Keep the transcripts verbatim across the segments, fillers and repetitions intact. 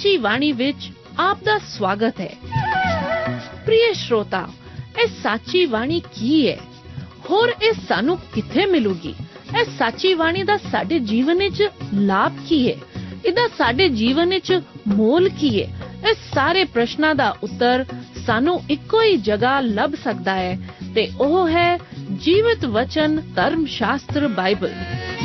ਸਾਚੀ ਬਾਣੀ ਵਿੱਚ ਆਪ ਦਾ ਸਵਾਗਤ ਹੈ। ਪ੍ਰਿय श्रोता, ਇਹ ਸਾਚੀ ਬਾਣੀ ਕੀ ਹੈ? ਹੋਰ ਇਹ ਸਾਨੂੰ ਕਿੱਥੇ ਮਿਲੂਗੀ? ਇਹ ਸਾਚੀ ਬਾਣੀ ਦਾ ਸਾਡੇ ਜੀਵਨ ਵਿੱਚ ਲਾਭ ਕੀ ਹੈ? ਇਹਦਾ ਸਾਡੇ ਜੀਵਨ ਵਿੱਚ ਮੋਲ ਕੀ ਹੈ? ਇਹ ਸਾਰੇ ਪ੍ਰਸ਼ਨਾਂ ਦਾ ਉੱਤਰ ਸਾਨੂੰ ਇੱਕੋ ਹੀ ਜਗ੍ਹਾ ਲੱਭ ਸਕਦਾ ਹੈ ਤੇ ਉਹ ਹੈ ਜੀਵਤ ਵਚਨ ਧਰਮ ਸ਼ਾਸਤਰ ਬਾਈਬਲ।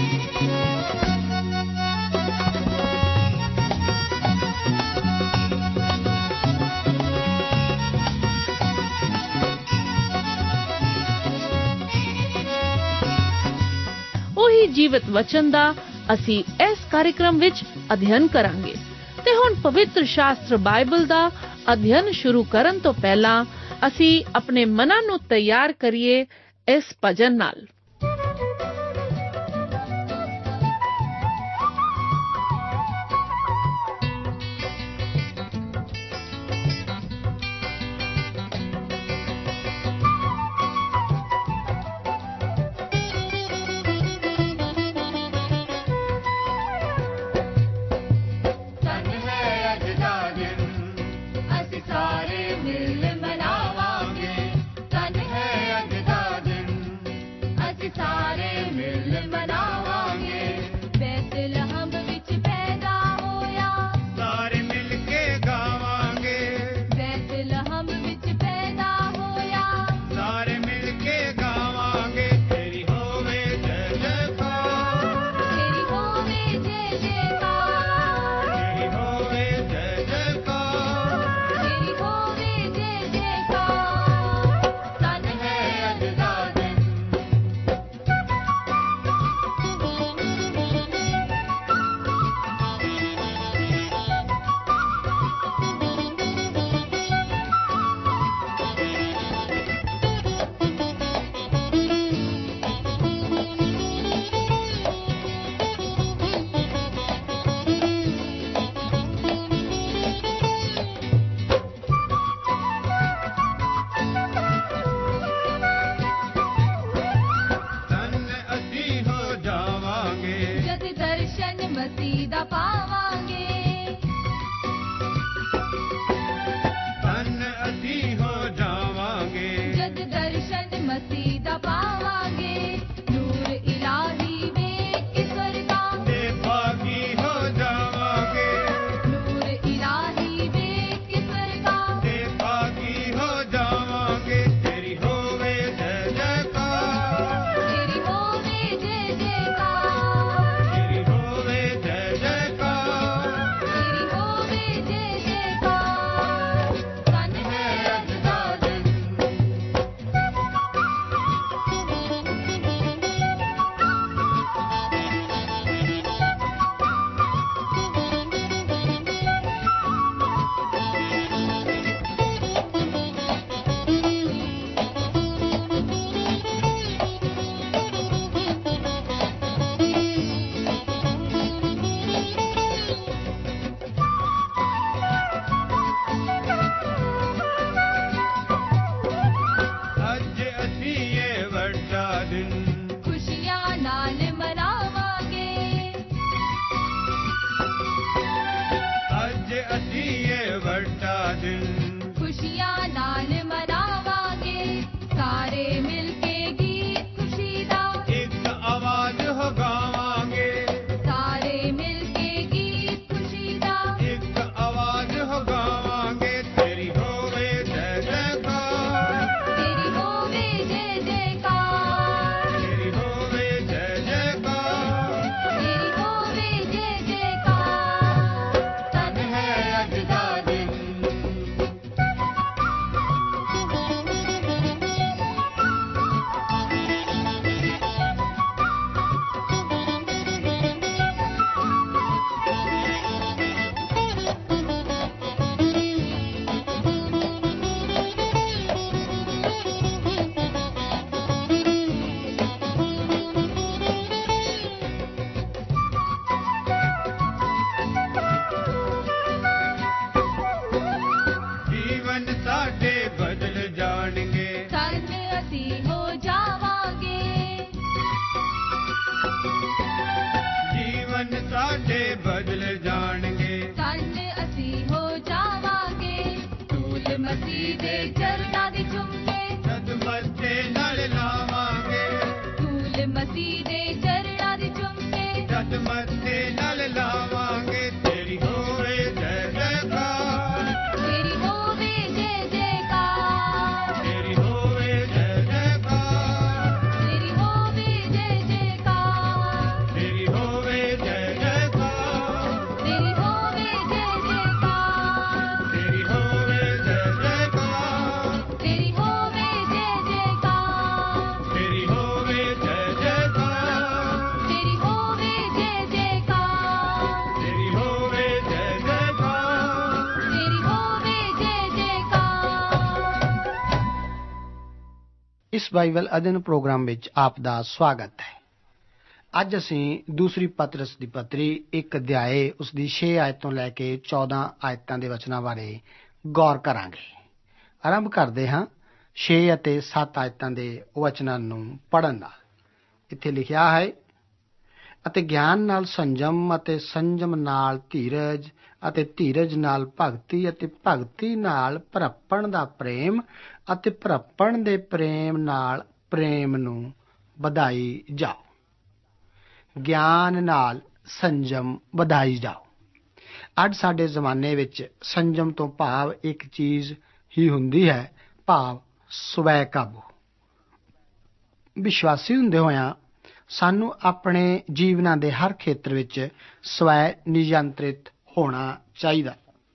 ਉਹੀ ਜੀਵਤ ਵਚਨ ਦਾ ਅਸੀਂ ਇਸ ਕਾਰਜਕ੍ਰਮ ਵਿੱਚ ਅਧਿਐਨ ਕਰਾਂਗੇ ਤੇ ਹੁਣ ਪਵਿੱਤਰ ਸ਼ਾਸਤਰ ਬਾਈਬਲ ਦਾ ਅਧਿਐਨ ਸ਼ੁਰੂ ਕਰਨ ਤੋਂ ਪਹਿਲਾਂ ਅਸੀਂ ਆਪਣੇ ਮਨਾਂ ਨੂੰ ਤਿਆਰ ਕਰੀਏ ਇਸ ਭਜਨ ਨਾਲ। ਮੋਤੀ ਦੇ ਚਰਨਾਂ ਦੀ ਚੁੰਮ ਕੇ ਜਦ ਮੱਥੇ ਨਾਲ ਲਾਵਾਂਗੇ ਤੇਰੀ ਹੋਵੇ ਜੈ ਜੈਕਾਰ ਤੇਰੀ ਹੋਵੇ ਜੈ ਜੈਕਾਰ ਤੇਰੀ ਹੋਵੇ ਜੈ ਜੈਕਾਰ ਤੇਰੀ ਹੋਵੇ ਜੈ ਜੈਕਾਰ ਤੇਰੀ ਹੋਵੇ ਜੈ ਜੈਕਾਰ ਤੇਰੀ ਹੋਵੇ ਜੈ ਜੈਕਾਰ ਤੇਰੀ ਹੋਵੇ ਜੈ ਜੈਕਾਰ ਤੇਰੀ ਹੋਵੇ ਜੈ ਜੈਕਾਰ ਤੇਰੀ ਹੋਵੇ ਜੈ ਜੈਕਾਰ ਤੇਰੀ ਹੋਵੇ ਜੈ ਜੈਕਾਰ ਤੇਰੀ ਹੋਵੇ ਜੈ ਜੈਕਾਰ ਤੇਰੀ ਹੋਵੇ ਜੈ ਜੈਕਾਰ। ਇਸ ਬਾਈਬਲ ਅਧਿਐਨ ਪ੍ਰੋਗਰਾਮ ਵਿੱਚ ਆਪ ਦਾ ਸਵਾਗਤ ਹੈ। ਅੱਜ ਅਸੀਂ ਦੂਸਰੀ ਪਤਰਸ ਦੀ ਪੱਤਰੀ ਇੱਕ ਅਧਿਆਏ ਉਸ ਦੀ ਛੇ ਆਇਤ ਤੋਂ ਲੈ ਕੇ ਚੌਦਾਂ ਆਇਤਾਂ ਦੇ ਵਚਨਾਂ ਬਾਰੇ ਗੌਰ ਕਰਾਂਗੇ। ਆਰੰਭ ਕਰਦੇ ਹਾਂ ਛੇ ਅਤੇ ਸੱਤ ਆਇਤਾਂ ਦੇ ਵਚਨਾਂ ਨੂੰ ਪੜ੍ਹਨ ਨਾਲ। ਇੱਥੇ ਲਿਖਿਆ ਹੈ, ਅਤੇ ਗਿਆਨ ਨਾਲ ਸੰਜਮ ਅਤੇ ਸੰਜਮ ਨਾਲ ਧੀਰਜ ਅਤੇ ਧੀਰਜ ਨਾਲ ਭਗਤੀ ਅਤੇ ਭਗਤੀ ਨਾਲ ਭਰਪਣ ਦਾ ਪ੍ਰੇਮ ਅਤੇ ਭਰਪਣ ਦੇ ਪ੍ਰੇਮ ਨਾਲ ਪ੍ਰੇਮ ਨੂੰ ਵਧਾਈ ਜਾਓ। ਗਿਆਨ ਨਾਲ ਸੰਜਮ ਵਧਾਈ ਜਾਓ। ਅੱਜ ਸਾਡੇ ਜ਼ਮਾਨੇ ਵਿੱਚ ਸੰਜਮ ਤੋਂ ਭਾਵ ਇੱਕ ਚੀਜ਼ ਹੀ ਹੁੰਦੀ ਹੈ, ਭਾਵ ਸਵੈ ਕਾਬੂ। ਵਿਸ਼ਵਾਸੀ ਹੁੰਦੇ ਹੋਇਆਂ ਸਾਨੂੰ ਆਪਣੇ ਜੀਵਨਾਂ ਦੇ ਹਰ ਖੇਤਰ ਵਿੱਚ ਸਵੈ ਨਿਯੰਤਰਿਤ ਹੋਣਾ ਚਾਹੀਦਾ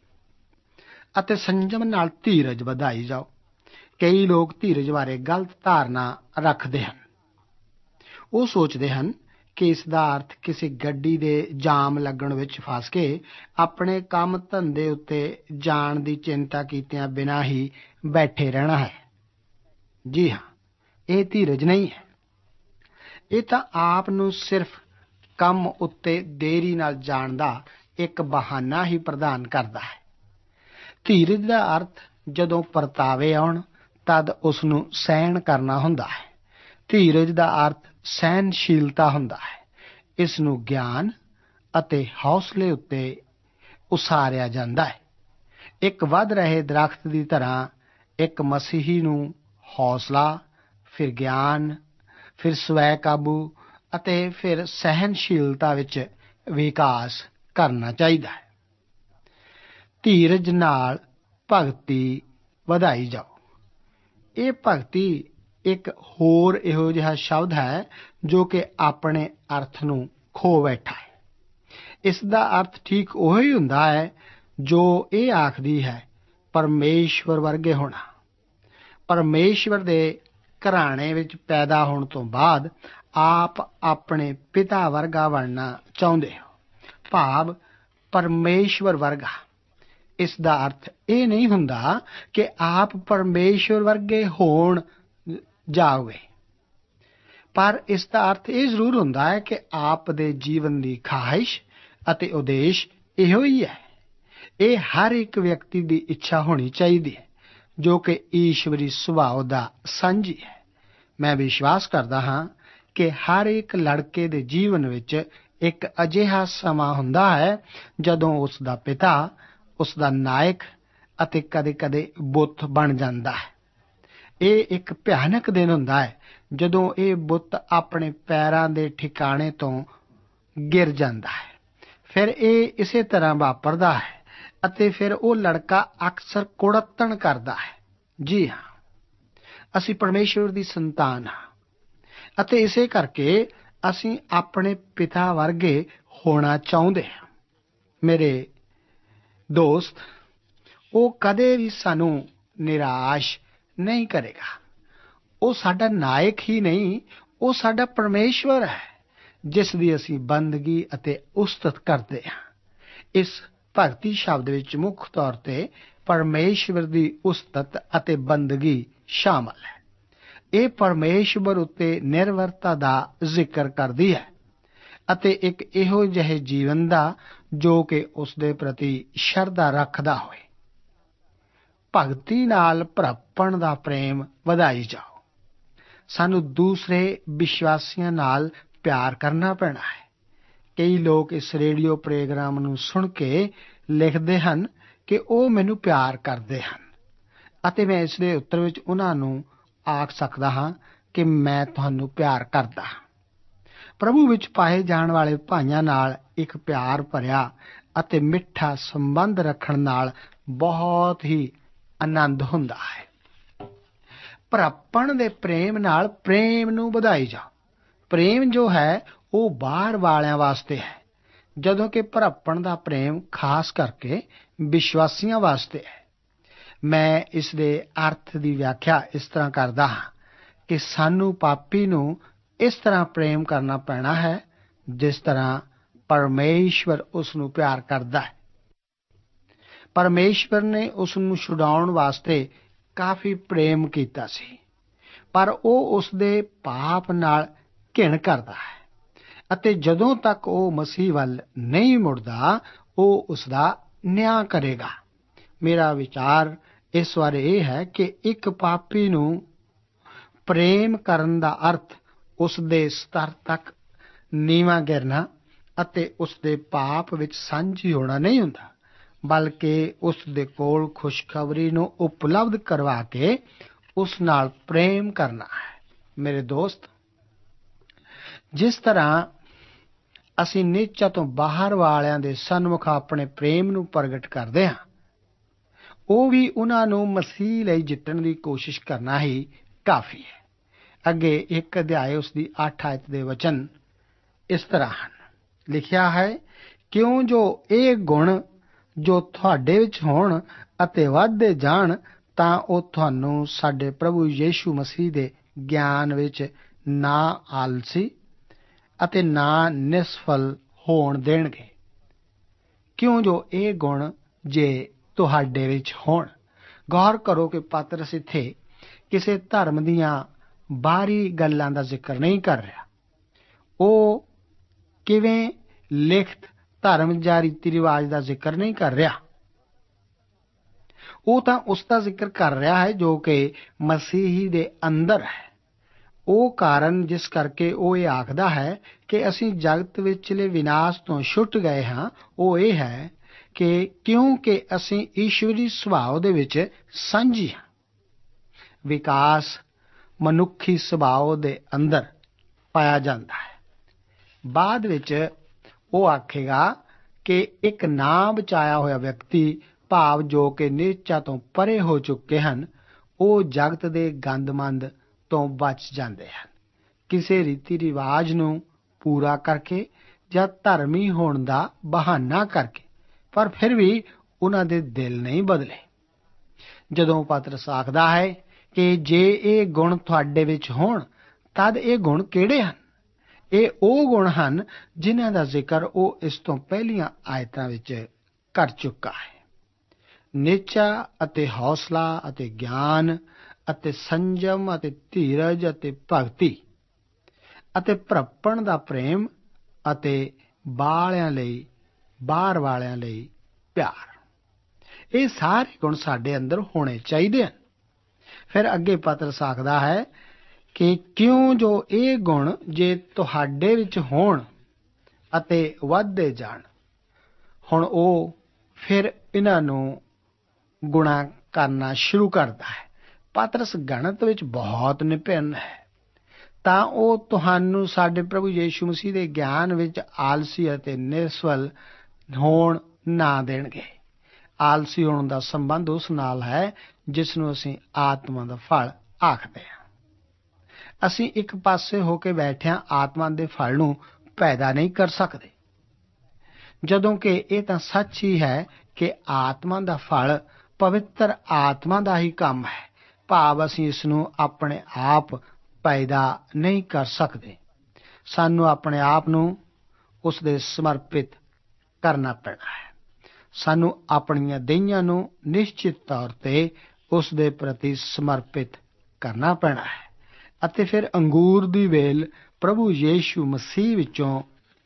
ਅਤੇ ਸੰਜਮ ਨਾਲ ਧੀਰਜ ਵਧਾਈ ਜਾਓ। ਕਈ ਲੋਕ ਧੀਰਜ ਬਾਰੇ ਗਲਤ ਧਾਰਨਾ ਰੱਖਦੇ ਹਨ। ਉਹ ਸੋਚਦੇ ਹਨ ਕਿ ਇਸ ਦਾ ਅਰਥ ਕਿਸੇ ਗੱਡੀ ਦੇ ਜਾਮ ਲੱਗਣ ਵਿੱਚ ਫਸ ਕੇ ਆਪਣੇ ਕੰਮ ਧੰਦੇ ਉੱਤੇ ਜਾਣ ਦੀ ਚਿੰਤਾ ਕੀਤਿਆਂ ਬਿਨਾਂ ਹੀ ਬੈਠੇ ਰਹਿਣਾ ਹੈ। ਜੀ ਹਾਂ, ਇਹ ਧੀਰਜ ਨਹੀਂ ਹੈ। ਇਹ ਤਾਂ ਆਪ ਨੂੰ ਸਿਰਫ ਕੰਮ ਉੱਤੇ ਦੇਰੀ ਨਾਲ ਜਾਣ ਦਾ ਇੱਕ ਬਹਾਨਾ ਹੀ ਪ੍ਰਦਾਨ ਕਰਦਾ ਹੈ। ਧੀਰਜ ਦਾ ਅਰਥ ਜਦੋਂ ਪਰਤਾਵੇ ਆਉਣ ਤਦ ਉਸ ਨੂੰ ਸਹਿਣ ਕਰਨਾ ਹੁੰਦਾ ਹੈ। ਧੀਰਜ ਦਾ ਅਰਥ ਸਹਿਣਸ਼ੀਲਤਾ ਹੁੰਦਾ ਹੈ। ਇਸ ਨੂੰ ਗਿਆਨ ਅਤੇ ਹੌਸਲੇ ਉੱਤੇ ਉਸਾਰਿਆ ਜਾਂਦਾ ਹੈ। ਇੱਕ ਵਧ ਰਹੇ ਦਰੱਖਤ ਦੀ ਤਰ੍ਹਾਂ ਇੱਕ ਮਸੀਹੀ ਨੂੰ ਹੌਸਲਾ, ਫਿਰ ਗਿਆਨ, ਫਿਰ ਸਵੈ ਕਾਬੂ ਅਤੇ ਫਿਰ ਸਹਿਣਸ਼ੀਲਤਾ ਵਿੱਚ ਵਿਕਾਸ ਕਰਨਾ ਚਾਹੀਦਾ ਹੈ। ਧੀਰਜ ਨਾਲ ਭਗਤੀ ਵਧਾਈ ਜਾਓ। ਇਹ ਭਗਤੀ ਇੱਕ ਹੋਰ ਇਹੋ ਜਿਹਾ ਸ਼ਬਦ ਹੈ ਜੋ ਕਿ ਆਪਣੇ ਅਰਥ ਨੂੰ ਖੋ ਬੈਠਾ ਹੈ। ਇਸ ਦਾ ਅਰਥ ਠੀਕ ਉਹ ਹੀ ਹੁੰਦਾ ਹੈ ਜੋ ਇਹ ਆਖਦੀ ਹੈ, ਪਰਮੇਸ਼ਵਰ ਵਰਗੇ ਹੋਣਾ। ਪਰਮੇਸ਼ਵਰ ਦੇ ਘਰਾਣੇ ਵਿੱਚ ਪੈਦਾ ਹੋਣ ਤੋਂ ਬਾਅਦ ਆਪ ਆਪਣੇ ਪਿਤਾ ਵਰਗਾ ਬਣਨਾ ਚਾਹੁੰਦੇ ਹੋ, ਭਾਵ ਪਰਮੇਸ਼ਵਰ ਵਰਗਾ। ਇਸ ਦਾ ਅਰਥ ਇਹ ਨਹੀਂ ਹੁੰਦਾ ਕਿ ਆਪ ਪਰਮੇਸ਼ਵਰ ਵਰਗੇ ਹੋਣ ਜਾਓਗੇ, ਪਰ ਇਸ ਦਾ ਅਰਥ ਇਹ ਜ਼ਰੂਰ ਹੁੰਦਾ ਹੈ ਕਿ ਆਪ ਦੇ ਜੀਵਨ ਦੀ ਖਾਹਿਸ਼ ਅਤੇ ਉਦੇਸ਼ ਇਹੋ ਹੀ ਹੈ। ਇਹ ਹਰ ਇੱਕ ਵਿਅਕਤੀ ਦੀ ਇੱਛਾ ਹੋਣੀ ਚਾਹੀਦੀ ਹੈ ਜੋ ਕਿ ਈਸ਼ਵਰੀ ਸੁਭਾਅ ਦਾ ਸਾਂਝੀ ਹੈ। ਮੈਂ ਵਿਸ਼ਵਾਸ ਕਰਦਾ ਹਾਂ ਕਿ ਹਰ ਇੱਕ ਲੜਕੇ ਦੇ ਜੀਵਨ ਵਿੱਚ ਇੱਕ ਅਜਿਹਾ ਸਮਾਂ ਹੁੰਦਾ ਹੈ ਜਦੋਂ ਉਸ ਦਾ ਪਿਤਾ ਉਸ ਦਾ ਨਾਇਕ ਅਤੇ ਕਦੇ-ਕਦੇ ਬੁੱਤ ਬਣ ਜਾਂਦਾ ਹੈ। ਇਹ ਇੱਕ ਭਿਆਨਕ ਦਿਨ ਹੁੰਦਾ ਹੈ ਜਦੋਂ ਇਹ ਬੁੱਤ ਆਪਣੇ ਪੈਰਾਂ ਦੇ ਠਿਕਾਣੇ ਤੋਂ ਗਿਰ ਜਾਂਦਾ ਹੈ। ਫਿਰ ਇਹ ਇਸੇ ਤਰ੍ਹਾਂ ਵਾਪਰਦਾ ਹੈ ਅਤੇ ਫਿਰ ਉਹ ਲੜਕਾ ਅਕਸਰ ਕੁੜੱਤਣ ਕਰਦਾ ਹੈ। ਜੀ ਹਾਂ, ਅਸੀਂ ਪਰਮੇਸ਼ਵਰ ਦੀ ਸੰਤਾਨ ਹਾਂ ਅਤੇ ਇਸੇ ਕਰਕੇ ਅਸੀਂ ਆਪਣੇ ਪਿਤਾ ਵਰਗੇ ਹੋਣਾ ਚਾਹੁੰਦੇ ਹਾਂ। ਮੇਰੇ ਦੋਸਤ, ਉਹ ਕਦੇ ਵੀ ਸਾਨੂੰ ਨਿਰਾਸ਼ ਨਹੀਂ ਕਰੇਗਾ। ਉਹ ਸਾਡਾ ਨਾਇਕ ਹੀ ਨਹੀਂ, ਉਹ ਸਾਡਾ ਪਰਮੇਸ਼ਵਰ ਹੈ ਜਿਸ ਦੀ ਅਸੀਂ ਬੰਦਗੀ ਅਤੇ ਉਸਤਤ ਕਰਦੇ ਹਾਂ। ਇਸ ਭਗਤੀ ਸ਼ਬਦ ਵਿੱਚ ਮੁੱਖ ਤੌਰ ਤੇ ਪਰਮੇਸ਼ਵਰ ਦੀ ਉਸਤਤ ਅਤੇ ਬੰਦਗੀ ਸ਼ਾਮਲ ਹੈ। ਇਹ ਪਰਮੇਸ਼ਵਰ ਉੱਤੇ ਨਿਰਭਰਤਾ ਦਾ ਜ਼ਿਕਰ ਕਰਦੀ ਹੈ ਅਤੇ ਇੱਕ ਇਹੋ ਜਿਹੇ ਜੀਵਨ ਦਾ ਜੋ ਕਿ ਉਸ ਦੇ ਪ੍ਰਤੀ ਸ਼ਰਧਾ ਰੱਖਦਾ ਹੋਏ। ਭਗਤੀ ਨਾਲ ਭਰਪਣ ਦਾ ਪ੍ਰੇਮ ਵਧਾਈ ਜਾਓ। ਸਾਨੂੰ ਦੂਸਰੇ ਵਿਸ਼ਵਾਸੀਆਂ ਨਾਲ ਪਿਆਰ ਕਰਨਾ ਪੈਣਾ ਹੈ। ਕਈ ਲੋਕ ਇਸ ਰੇਡੀਓ ਪ੍ਰੋਗਰਾਮ ਨੂੰ ਸੁਣ ਕੇ ਲਿਖਦੇ ਹਨ ਕਿ ਉਹ ਮੈਨੂੰ ਪਿਆਰ ਕਰਦੇ ਹਨ ਅਤੇ ਮੈਂ ਇਸ ਦੇ ਉੱਤਰ ਵਿੱਚ ਉਹਨਾਂ ਨੂੰ ਆਖ ਸਕਦਾ ਹਾਂ ਕਿ ਮੈਂ ਤੁਹਾਨੂੰ ਪਿਆਰ ਕਰਦਾ ਹਾਂ। ਪ੍ਰਭੂ ਵਿੱਚ ਪਾਏ ਜਾਣ ਵਾਲੇ ਭਾਈਆਂ ਨਾਲ ਇੱਕ ਪਿਆਰ ਭਰਿਆ ਅਤੇ ਮਿੱਠਾ ਸੰਬੰਧ ਰੱਖਣ ਨਾਲ ਬਹੁਤ ਹੀ ਆਨੰਦ ਹੁੰਦਾ ਹੈ। ਭਰਾਪਣ ਦੇ ਪ੍ਰੇਮ ਨਾਲ ਪ੍ਰੇਮ ਨੂੰ ਵਧਾਈ ਜਾ। ਪ੍ਰੇਮ ਜੋ ਹੈ ਉਹ ਬਾਹਰ ਵਾਲਿਆਂ ਵਾਸਤੇ ਹੈ, ਜਦੋਂ ਕਿ ਭਰਾਪਣ ਦਾ ਪ੍ਰੇਮ ਖਾਸ ਕਰਕੇ ਵਿਸ਼ਵਾਸੀਆਂ ਵਾਸਤੇ ਹੈ। ਮੈਂ ਇਸ ਦੇ ਅਰਥ ਦੀ ਵਿਆਖਿਆ ਇਸ ਤਰ੍ਹਾਂ ਕਰਦਾ ਹਾਂ ਕਿ ਸਾਨੂੰ ਪਾਪੀ ਨੂੰ ਇਸ ਤਰ੍ਹਾਂ ਪ੍ਰੇਮ ਕਰਨਾ ਪੈਣਾ ਹੈ ਜਿਸ ਤਰ੍ਹਾਂ ਪਰਮੇਸ਼ਵਰ ਉਸ ਨੂੰ ਪਿਆਰ ਕਰਦਾ ਹੈ। ਪਰਮੇਸ਼ਵਰ ਨੇ ਉਸ ਨੂੰ ਛੁਡਾਉਣ ਵਾਸਤੇ ਕਾਫੀ ਪ੍ਰੇਮ ਕੀਤਾ ਸੀ, ਪਰ ਉਹ ਉਸ ਦੇ ਪਾਪ ਨਾਲ ਘਿਣ ਕਰਦਾ ਹੈ ਅਤੇ ਜਦੋਂ ਤੱਕ ਉਹ ਮਸੀਹ ਵੱਲ ਨਹੀਂ ਮੁੜਦਾ ਉਹ ਉਸ ਦਾ ਨਿਆਂ ਕਰੇਗਾ। ਮੇਰਾ ਵਿਚਾਰ ਇਸ ਬਾਰੇ ਇਹ ਹੈ ਕਿ ਇੱਕ ਪਾਪੀ ਨੂੰ ਪ੍ਰੇਮ ਕਰਨ ਦਾ ਅਰਥ ਉਸ ਦੇ ਸਤਰ ਤੱਕ ਨੀਵਾਂ ਗਿਰਨਾ ਅਤੇ ਉਸ ਦੇ ਪਾਪ ਵਿੱਚ ਸਾਂਝੀ ਹੋਣਾ ਨਹੀਂ ਹੁੰਦਾ, ਬਲਕਿ ਉਸ ਦੇ ਕੋਲ ਖੁਸ਼ਖਬਰੀ ਨੂੰ ਉਪਲਬਧ ਕਰਵਾ ਕੇ ਉਸ ਨਾਲ ਪ੍ਰੇਮ ਕਰਨਾ ਹੈ। ਮੇਰੇ ਦੋਸਤ, ਜਿਸ ਤਰ੍ਹਾਂ ਅਸੀਂ ਨਿਹਚਾ ਤੋਂ ਬਾਹਰ ਵਾਲਿਆਂ ਦੇ ਸਨਮੁਖ ਆਪਣੇ ਪ੍ਰੇਮ ਨੂੰ ਪ੍ਰਗਟ ਕਰਦੇ ਹਾਂ, ਉਹ ਵੀ ਉਹਨਾਂ ਨੂੰ ਮਸੀਹ ਲਈ ਜਿੱਤਣ ਦੀ ਕੋਸ਼ਿਸ਼ ਕਰਨਾ ਹੀ ਕਾਫੀ ਹੈ। ਅੱਗੇ ਇੱਕ ਅਧਿਆਇ ਉਸ ਦੀ ਅੱਠ ਆਇਤ ਦੇ ਵਚਨ ਇਸ ਤਰ੍ਹਾਂ ਹਨ। ਲਿਖਿਆ ਹੈ, ਕਿਉਂ ਜੋ ਇਹ ਗੁਣ ਜੋ ਤੁਹਾਡੇ ਵਿੱਚ ਹੋਣ ਅਤੇ ਵੱਧਦੇ ਜਾਣ ਤਾਂ ਉਹ ਤੁਹਾਨੂੰ ਸਾਡੇ ਪ੍ਰਭੂ ਯੀਸ਼ੂ ਮਸੀਹ ਦੇ ਗਿਆਨ ਵਿੱਚ ਨਾ ਆਲਸੀ ਅਤੇ ਨਾ ਨਿਸਫਲ ਹੋਣ ਦੇਣਗੇ। ਕਿਉਂ ਜੋ ਇਹ ਗੁਣ ਜੇ ਤੁਹਾਡੇ ਵਿੱਚ ਹੋਣ। ਗੌਰ ਕਰੋ ਕਿ ਪਤਰਸ ਇੱਥੇ ਕਿਸੇ ਧਰਮ ਦੀਆਂ ਬਾਹਰੀ ਗੱਲਾਂ ਦਾ ਜ਼ਿਕਰ ਨਹੀਂ ਕਰ ਰਿਹਾ। ਉਹ ਕਿਵੇਂ ਲਿਖਤ ਧਰਮ ਜਾਂ ਰੀਤੀ ਰਿਵਾਜ ਦਾ ਜ਼ਿਕਰ ਨਹੀਂ ਕਰ ਰਿਹਾ। ਉਹ ਤਾਂ ਉਸ ਦਾ ਜ਼ਿਕਰ ਕਰ ਰਿਹਾ ਹੈ ਜੋ ਕਿ ਮਸੀਹ ਦੇ ਅੰਦਰ ਹੈ। ਉਹ ਕਾਰਨ ਜਿਸ ਕਰਕੇ ਉਹ ਇਹ ਆਖਦਾ ਹੈ ਕਿ ਅਸੀਂ ਜਗਤ ਵਿਚਲੇ ਵਿਨਾਸ਼ ਤੋਂ ਛੁੱਟ ਗਏ ਹਾਂ, ਉਹ ਇਹ ਹੈ ਕਿ ਕਿਉਂਕਿ ਅਸੀਂ ਈਸ਼ਵਰੀ ਸੁਭਾਅ ਦੇ ਵਿੱਚ ਸਾਂਝੀ ਹਾਂ। ਵਿਕਾਸ ਮਨੁੱਖੀ ਸੁਭਾਅ ਦੇ ਅੰਦਰ ਪਾਇਆ ਜਾਂਦਾ ਹੈ। ਬਾਅਦ ਵਿੱਚ ਉਹ ਆਖੇਗਾ ਕਿ ਇੱਕ ਨਾ ਬਚਾਇਆ ਹੋਇਆ ਵਿਅਕਤੀ, ਭਾਵ ਜੋ ਕਿ ਨਿਹਚਾ ਤੋਂ ਪਰੇ ਹੋ ਚੁੱਕੇ ਹਨ, ਉਹ ਜਗਤ ਦੇ ਗੰਦਮੰਦ ਤੋਂ ਬਚ ਜਾਂਦੇ ਹਨ, ਕਿਸੇ ਰੀਤੀ ਰਿਵਾਜ ਨੂੰ ਪੂਰਾ ਕਰਕੇ ਜਾਂ ਧਰਮੀ ਹੋਣ ਦਾ ਬਹਾਨਾ ਕਰਕੇ, ਪਰ ਫਿਰ ਵੀ ਉਹਨਾਂ ਦੇ ਦਿਲ ਨਹੀਂ ਬਦਲੇ। ਜਦੋਂ ਪਤਰਸ ਆਖਦਾ ਹੈ ਕਿ ਜੇ ਇਹ ਗੁਣ ਤੁਹਾਡੇ ਵਿੱਚ ਹੋਣ, ਤਦ ਇਹ ਗੁਣ ਕਿਹੜੇ ਹਨ? ਇਹ ਉਹ ਗੁਣ ਹਨ ਜਿਨ੍ਹਾਂ ਦਾ ਜ਼ਿਕਰ ਉਹ ਇਸ ਤੋਂ ਪਹਿਲੀਆਂ ਆਇਤਾਂ ਵਿੱਚ ਕਰ ਚੁੱਕਾ ਹੈ। ਨਿਹਚਾ ਅਤੇ ਹੌਸਲਾ ਅਤੇ ਗਿਆਨ ਅਤੇ ਸੰਜਮ ਅਤੇ ਧੀਰਜ ਅਤੇ ਭਗਤੀ ਅਤੇ ਭਰਪਣ ਦਾ ਪ੍ਰੇਮ ਅਤੇ ਬਾਲਿਆਂ ਲਈ ਬਾਹਰ ਵਾਲਿਆਂ ਲਈ ਪਿਆਰ, ਇਹ ਸਾਰੇ ਗੁਣ ਸਾਡੇ ਅੰਦਰ ਹੋਣੇ ਚਾਹੀਦੇ ਹਨ। ਫਿਰ ਅੱਗੇ ਪਤਰਸ ਆਖਦਾ ਹੈ ਕਿ ਕਿਉਂ ਜੋ ਇਹ ਗੁਣ ਜੇ ਤੁਹਾਡੇ ਵਿੱਚ ਹੋਣ ਅਤੇ ਵੱਧਦੇ ਜਾਣ। ਹੁਣ ਉਹ ਫਿਰ ਇਹਨਾਂ ਨੂੰ ਗੁਣਾ ਕਰਨਾ ਸ਼ੁਰੂ ਕਰਦਾ ਹੈ। ਪਤਰਸ ਗਣਤ ਵਿੱਚ ਬਹੁਤ ਨਿਪੁੰਨ ਹੈ, ਤਾਂ ਉਹ ਤੁਹਾਨੂੰ ਸਾਡੇ ਪ੍ਰਭੂ ਯੀਸ਼ੂ ਮਸੀਹ ਦੇ ਗਿਆਨ ਵਿੱਚ ਆਲਸੀ ਅਤੇ ਨਿਸਫਲ ਹੋਣ ਨਾ ਦੇਣਗੇ। ਆਲਸੀ ਹੋਣ ਦਾ ਸੰਬੰਧ ਉਸ ਨਾਲ ਹੈ ਜਿਸ ਨੂੰ ਅਸੀਂ ਆਤਮਾ ਦਾ ਫਲ ਆਖਦੇ ਹਾਂ। ਅਸੀਂ ਇੱਕ ਪਾਸੇ ਹੋ ਕੇ ਬੈਠਿਆਂ ਆਤਮਾ ਦੇ ਫਲ ਨੂੰ ਪੈਦਾ ਨਹੀਂ ਕਰ ਸਕਦੇ, ਜਦੋਂ ਕਿ ਇਹ ਤਾਂ ਸੱਚ ਹੀ ਹੈ ਕਿ ਆਤਮਾ ਦਾ ਫਲ ਪਵਿੱਤਰ ਆਤਮਾ ਦਾ ਹੀ ਕੰਮ ਹੈ, ਭਾਵ ਅਸੀਂ ਇਸ ਨੂੰ ਆਪਣੇ ਆਪ ਪੈਦਾ ਨਹੀਂ ਕਰ ਸਕਦੇ। ਸਾਨੂੰ ਆਪਣੇ ਆਪ ਨੂੰ ਉਸ ਦੇ ਸਮਰਪਿਤ ਕਰਨਾ ਪੈਣਾ ਹੈ। ਸਾਨੂੰ ਆਪਣੀਆਂ ਦੇਹੀਆਂ ਨੂੰ ਨਿਸ਼ਚਿਤ ਤੌਰ ਤੇ ਉਸ ਦੇ ਪ੍ਰਤੀ ਸਮਰਪਿਤ ਕਰਨਾ ਪੈਣਾ ਹੈ ਅਤੇ ਫਿਰ ਅੰਗੂਰ ਦੀ ਵੇਲ ਪ੍ਰਭੂ ਯੀਸ਼ੂ ਮਸੀਹ ਵਿੱਚੋਂ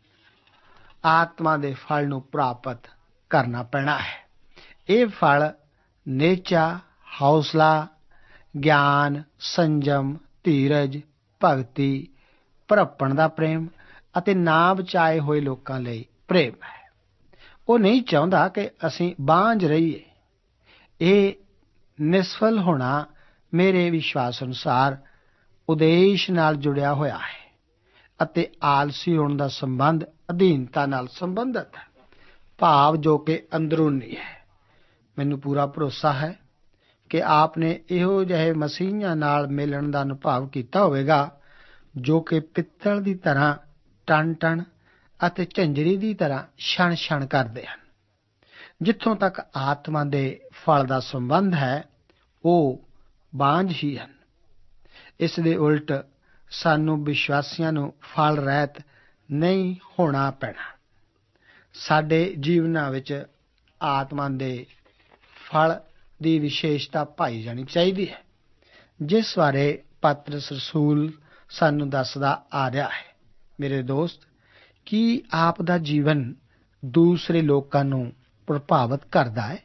ਆਤਮਾ ਦੇ ਫਲ ਨੂੰ ਪ੍ਰਾਪਤ ਕਰਨਾ ਪੈਣਾ ਹੈ। ਇਹ ਫਲ ਨਿਹਚਾ, ਹੌਸਲਾ, ਗਿਆਨ, ਸੰਜਮ, ਧੀਰਜ, ਭਗਤੀ, ਭਰਪਣ ਦਾ ਪ੍ਰੇਮ ਅਤੇ ਨਾ ਬਚਾਏ ਹੋਏ ਲੋਕਾਂ ਲਈ ਪ੍ਰੇਮ ਹੈ। ਉਹ ਨਹੀਂ ਚਾਹੁੰਦਾ ਕਿ ਅਸੀਂ ਬਾਂਝ ਰਹੀਏ। ਇਹ ਨਿਸਫਲ ਹੋਣਾ ਮੇਰੇ ਵਿਸ਼ਵਾਸ ਅਨੁਸਾਰ ਉਦੇਸ਼ ਨਾਲ ਜੁੜਿਆ ਹੋਇਆ ਹੈ ਅਤੇ ਆਲਸੀ ਹੋਣ ਦਾ ਸੰਬੰਧ ਅਧੀਨਤਾ ਨਾਲ ਸੰਬੰਧਿਤ ਹੈ, ਭਾਵ ਜੋ ਕਿ ਅੰਦਰੂਨੀ ਹੈ। ਮੈਨੂੰ ਪੂਰਾ ਭਰੋਸਾ ਹੈ ਕਿ ਆਪ ਨੇ ਇਹੋ ਜਿਹੇ ਮਸੀਹਾਂ ਨਾਲ ਮਿਲਣ ਦਾ ਅਨੁਭਵ ਕੀਤਾ ਹੋਵੇਗਾ ਜੋ ਕਿ ਪਿੱਤਲ ਦੀ ਤਰ੍ਹਾਂ ਟਣ ਟਣ ਅਤੇ ਝੰਜਰੀ ਦੀ ਤਰ੍ਹਾਂ ਛਣ ਛਣ ਕਰਦੇ ਹਨ। ਜਿੱਥੋਂ ਤੱਕ ਆਤਮਾ ਦੇ ਫਲ ਦਾ ਸੰਬੰਧ ਹੈ, ਉਹ ਬਾਂਝ ਹੀ ਹਨ। ਇਸ ਦੇ ਉਲਟ ਸਾਨੂੰ ਵਿਸ਼ਵਾਸੀਆਂ ਨੂੰ ਫਲ ਰਹਿਤ ਨਹੀਂ ਹੋਣਾ ਪੈਣਾ। ਸਾਡੇ ਜੀਵਨਾਂ ਵਿੱਚ ਆਤਮਾ ਦੇ ਫਲ ਦੀ ਵਿਸ਼ੇਸ਼ਤਾ ਪਾਈ ਜਾਣੀ ਚਾਹੀਦੀ ਹੈ, ਜਿਸ ਬਾਰੇ ਪਤਰਸ ਰਸੂਲ ਸਾਨੂੰ ਦੱਸਦਾ ਆ ਰਿਹਾ ਹੈ। ਮੇਰੇ ਦੋਸਤ, ਕੀ ਆਪ ਦਾ ਜੀਵਨ ਦੂਸਰੇ ਲੋਕਾਂ ਨੂੰ ਪ੍ਰਭਾਵਿਤ ਕਰਦਾ ਹੈ?